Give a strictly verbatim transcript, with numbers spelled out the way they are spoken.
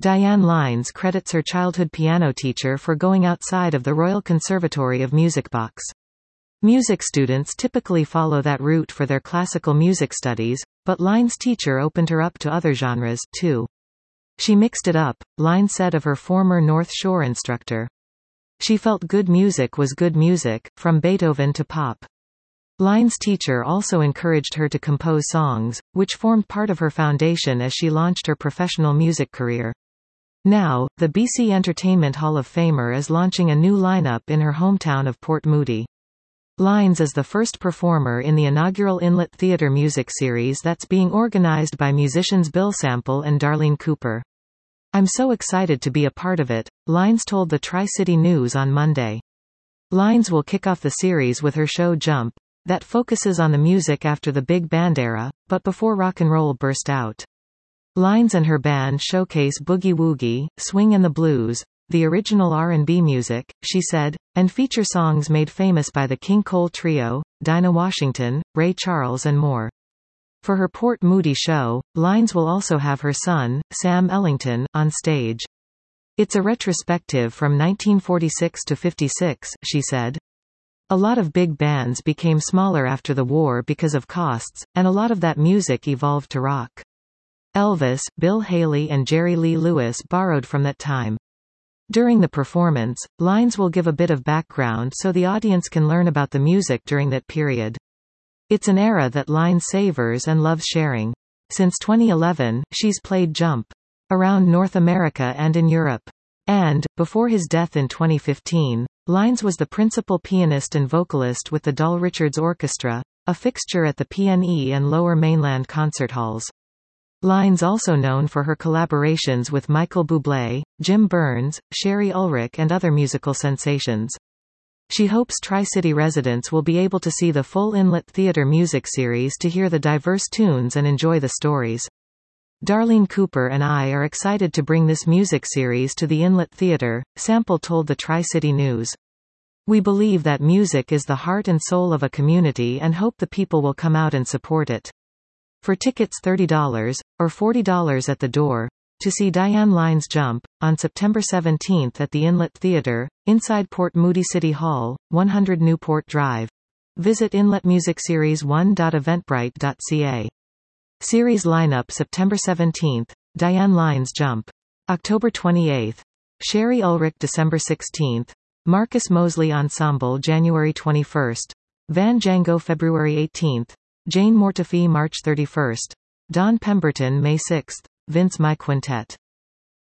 Diane Lines credits her childhood piano teacher for going outside of the Royal Conservatory of Music box. Music students typically follow that route for their classical music studies, but Lines' teacher opened her up to other genres, too. She mixed it up, Lines said of her former North Shore instructor. She felt good music was good music, from Beethoven to pop. Lines' teacher also encouraged her to compose songs, which formed part of her foundation as she launched her professional music career. Now, the B C Entertainment Hall of Famer is launching a new lineup in her hometown of Port Moody. Lines is the first performer in the inaugural Inlet Theatre music series that's being organized by musicians Bill Sample and Darlene Cooper. "I'm so excited to be a part of it," Lines told the Tri-City News on Monday. Lines will kick off the series with her show Jump, that focuses on the music after the big band era, but before rock and roll burst out. Lines and her band showcase boogie-woogie, swing and the blues, the original R and B music, she said, and feature songs made famous by the King Cole Trio, Dinah Washington, Ray Charles and more. For her Port Moody show, Lines will also have her son, Sam Ellington, on stage. "It's a retrospective from nineteen forty-six to fifty-six, she said. "A lot of big bands became smaller after the war because of costs, and a lot of that music evolved to rock. Elvis, Bill Haley and Jerry Lee Lewis borrowed from that time." During the performance, Lines will give a bit of background so the audience can learn about the music during that period. It's an era that Lines savors and loves sharing. Since twenty eleven, she's played Jump around North America and in Europe. And, before his death in twenty fifteen, Lines was the principal pianist and vocalist with the Doll Richards Orchestra, a fixture at the P N E and Lower Mainland concert halls. Lines also known for her collaborations with Michael Bublé, Jim Burns, Sherry Ulrich and other musical sensations. She hopes Tri-City residents will be able to see the full Inlet Theatre music series to hear the diverse tunes and enjoy the stories. "Darlene Cooper and I are excited to bring this music series to the Inlet Theatre," Sample told the Tri-City News. "We believe that music is the heart and soul of a community and hope the people will come out and support it." For tickets thirty dollars, or forty dollars at the door, to see Diane Lines Jump, on September seventeenth at the Inlet Theatre, inside Port Moody City Hall, one hundred Newport Drive. Visit inlet music series one dot eventbrite dot c a. Series lineup September seventeenth, Diane Lines Jump. October twenty-eighth. Sherry Ulrich December sixteenth. Marcus Mosley Ensemble January twenty-first. Van Django February eighteenth. Jane Mortefi March thirty-first. Don Pemberton May sixth. Vince My Quintet.